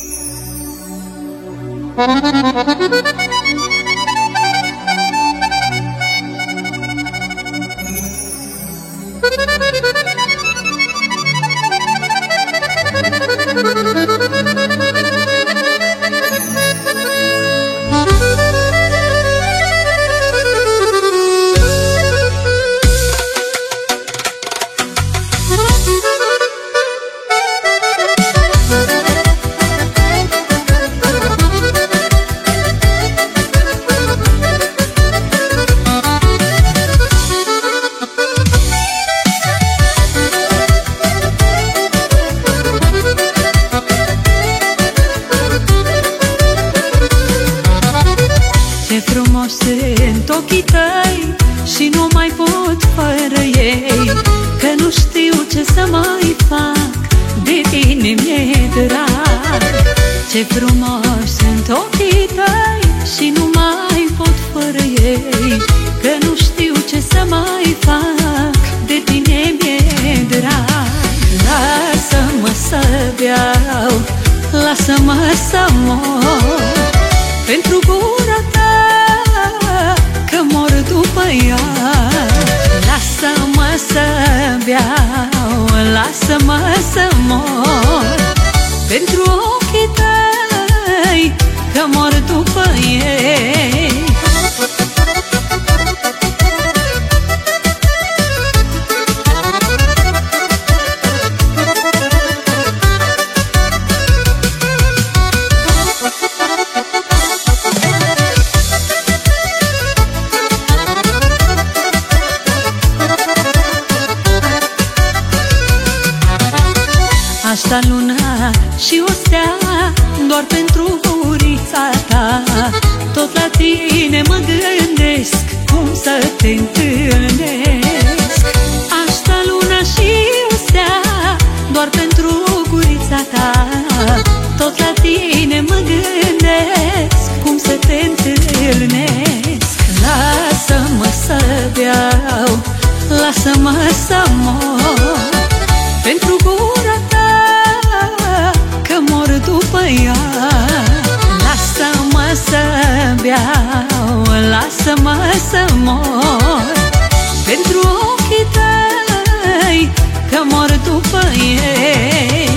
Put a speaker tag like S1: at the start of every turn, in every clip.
S1: Sunt ochii tăi și nu mai pot fără ei, că nu știu ce să mai fac, de tine mi-e drag. Ce frumos sunt ochii tăi și nu mai pot fără ei, că nu știu ce să mai fac, de tine mi-e drag. Lasă-mă să beau, lasă-mă să mor pentru gura ta, că mor după ea. Lasă-mă să beau, lasă-mă să mor pentru ochii tăi, că mor după ei. Asta luna și o stea, doar pentru gurița ta. Tot la tine mă gândesc, cum să te întâlnesc. Asta luna și o stea, doar pentru gurița ta. Tot la tine mă gândesc, cum să te întâlnesc. Lasă-mă să beau, lasă-mă să mor pentru gura ta, că mor după ea. Lasă-mă să beau, lasă-mă să mor pentru ochii tăi, că mor după ei.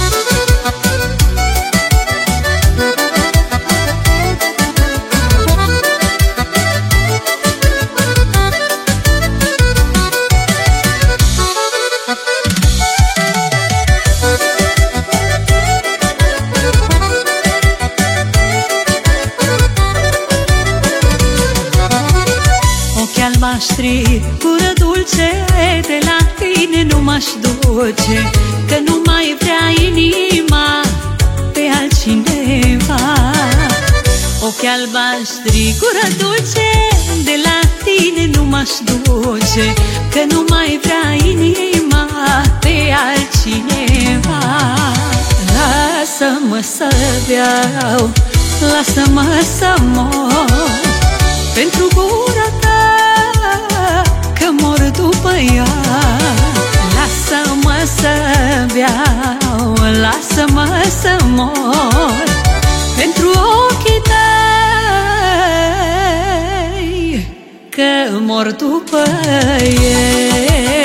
S1: Albaștri, gură dulce, de la tine nu m-aș duce, că nu mai vrea inima pe altcineva. Ochi albaștri, gură dulce, de la tine nu m-aș duce, că nu mai vrea inima pe altcineva. Lasă-mă să beau, lasă-mă să mor pentru gura ta, că mor după ea. Lasă-mă să beau, lasă-mă să mor pentru ochii tăi, că mor după ei.